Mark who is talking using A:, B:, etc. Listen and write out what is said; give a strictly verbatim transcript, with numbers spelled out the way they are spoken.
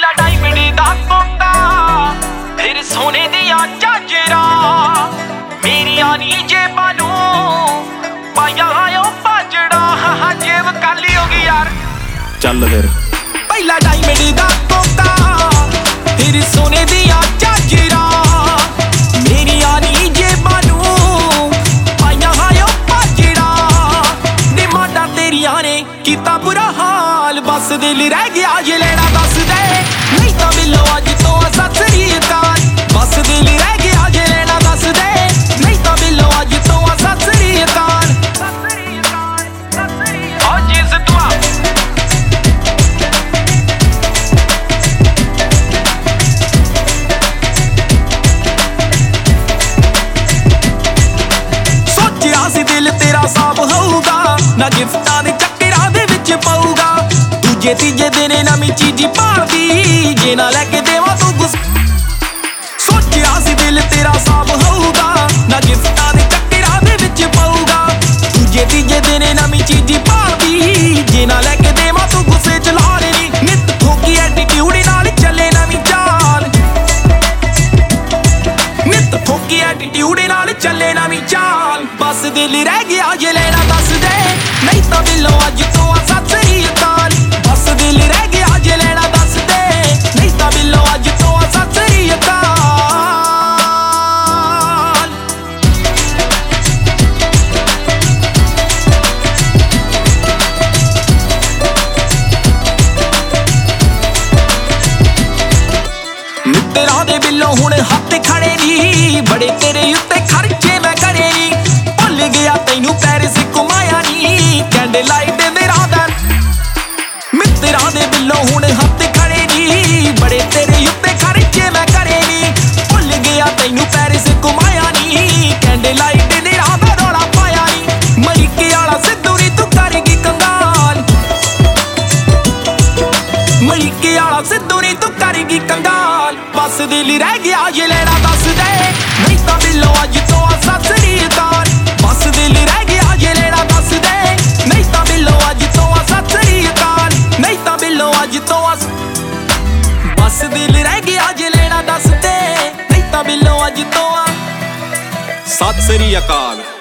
A: ਪਹਿਲਾ ਡਾਇਮੰਡ ਦਾ ਕੋਟਾ ਫਿਰ ਸੋਨੇ ਦੀਆਂ ਝਾਂਜਰਾਂ ਮੇਰੀਆਂ ਨੀ ਜੇਬਾਂ ਨੂੰ ਪਾਇਆ ਓ ਭਾਜੜਾ ਹਾ ਜੇਬ ਕਾਲੀ ਹੋ ਗਈ ਯਾਰ।
B: ਚੱਲ ਫਿਰ
A: ਪਹਿਲਾ ਡਾਇਮੰਡ ਦਾ ਕੋਟਾ ਫਿਰ ਸੋਨੇ ਦੀਆਂ ਝਾਂਜਰਾਂ ਮੇਰੀਆਂ ਨੀ ਜੇਬਾਂ ਨੂੰ ਪਾਇਆ ਓ ਭਾਜੜਾ ਨੀ ਮਾਡਾ ਤੇਰੀਆਂ ਨੇ ਕੀਤਾ ਬੁਰਾ ਹਾਲ ਬਸ ਦਿਲ ਰਹਿ ਗਿਆ ਜੇ ਲੈਣਾ ਦੱਸ ਦੇ ਨਹੀਂ ਤਾਂ ਮਿਲੋ ਅੱਜ ਤੋਂ ਸਤਿ ਸ੍ਰੀ ਅਕਾਲ ਬਸ ਦਿਲ ਰਹਿ ਗਿਆ ਜੇ ਲੈਣਾ ਦੱਸ ਦੇ ਨਹੀਂ ਤਾਂ ਮਿਲੋ ਅੱਜ ਤੋਂ ਸਤਿ ਸ੍ਰੀ ਅਕਾਲ ਓ ਜਿਸ ਦੁਆ ਸੋਚਿਆ ਸੀ ਦਿਲ ਤੇਰਾ ਸਾਫ਼ ਹੋਊਗਾ ਨਾ ਗਿਫਟਾਂ ਦੇ ਚੱਕਰਾਂ ਦੇ ਵਿੱਚ ਪਊਗਾ ਦੂਜੇ ਤੀਜੇ ਦਿਨ ਨਵੀਂ ਚੀਜ਼ ਭਾਲਦੀ ਜੇ ਨਾ ਲੈ ਕੇ ਦੇਵਾਂ ਤੂੰ ਗੁੱਸ ਸੋਚਿਆ ਸੀ ਦਿਲ ਤੇਰਾ ਸਾਫ਼ ਹੋਊਗਾ ਨਾ ਗਿਫਟਾਂ ਦੇ ਚੱਕਰਾਂ ਦੇ ਵਿੱਚ ਪਊਗਾ ਦੂਜੇ ਤੀਜੇ ਦਿਨ ਨਵੀਂ ਚੀਜ਼ ਭਾਲਦੀ ਜੇ ਨਾ ਲੈ ਕੇ ਦੇਵਾਂ ਤੂੰ ਗੁੱਸੇ ਚ ਲਾ ਲੈਣੀ ਨਿੱਤ ਠੋਕੀ ਐਟੀਟਿਊਡ ਨਾਲ ਚੱਲੇ ਨਵੀਂ ਚਾਲ ਨਿੱਤ ਠੋਕੀ ਐਟੀਟਿਊਡ ਨਾਲ ਚੱਲੇ ਨਵੀਂ ਚਾਲ ਬਸ ਦਿਲ ਰਹਿ ਗਿਆ ਜੇ ਲੈਣਾ ਦੱਸ ਦੇ ਨਹੀਂ ਤਾਂ ਮਿਲੋ ਅੱਜ ਤੋਂ ਸਤਿ ਸ੍ਰੀ ਅਕਾਲ ਬਸ ਦਿਲ ਰਹਿ ਗਿਆ ਜੇ ਲੈਣਾ ਦੱਸ ਦੇ ਨਹੀਂ ਤਾਂ ਮਿਲੋ ਅੱਜ ਤੋਂ ਸਤਿ ਸ੍ਰੀ ਅਕਾਲ। ਮਿੱਤਰਾਂ ਦੇ ਬਿੱਲੋਂ ਹੁਣ ਹੱਥ ਖੜੇ ਨੀ ਬੜੇ ਤੇਰੇ ਉੱਤੇ ਖਰਚੇ ਮੈਂ ਕਰੇ ਨੀ ਭੁੱਲ ਗਿਆ ਤੈਨੂੰ ਪੈਰਿਸ ਘੁਮਾਇਆ ਨੀ ਕੈਂਡਲ ਲਾਈਟ ਦੇ ਰਾਤ ਮਿੱਤਰਾਂ ਦੇ ਬਿੱਲੋਂ ਹੁਣ ਹੱਥ ਖੜੇ ਨੀ ਬੜੇ ਤੇਰੇ ਉੱਤੇ ਖਰਚੇ ਮੈਂ ਕਰੇ ਨੀ ਭੁੱਲ ਗਿਆ ਤੈਨੂੰ ਪੈਰਿਸ ਘੁਮਾਇਆ ਨੀ ਕੈਂਡਲ ਲਾਈਟ ਦੇ ਰਾਤ ਰੌਲਾ ਪਾਇਆ ਨੀ ਮਰੀਕੇ ਵਾਲਾ ਸਿੱਧੂ ਨੀ ਤੂੰ ਕਰੇਗੀ ਕੰਗਾਲ ਮਰੀਕੇ ਵਾਲਾ ਸਿੱਧੂ ਨੀ ਤੂੰ ਕਰੇਗੀ ਕੰਗਾਲ ਬਸ ਦਿਲ ਰਹਿ ਗਿਆ ਜੇ ਲੈਣਾ ਦੱਸ ਦੇ ਨਹੀਂ ਤਾਂ ਮਿਲੋ ਅੱਜ ਤੋਂ ਸਤਿ ਸ੍ਰੀ ਅਕਾਲ ਬਸ ਦਿਲ ਰਹਿ ਗਿਆ ਜੇ ਲੈਣਾ ਦੱਸ ਦੇ ਨਹੀਂ ਤਾਂ ਮਿਲੋ ਅੱਜ ਤੋਂ ਸਤਿ ਸ੍ਰੀ ਅਕਾਲ ਨਹੀਂ ਤਾਂ ਮਿਲੋ ਅੱਜ ਤੋਂ ਬਸ ਦਿਲ ਰਹਿ ਗਿਆ ਜੇ ਲੈਣਾ ਦੱਸ ਦੇ ਨਹੀਂ ਤਾਂ ਮਿਲੋ ਅੱਜ ਤੋਂ
B: ਸਤਿ ਸ੍ਰੀ ਅਕਾਲ।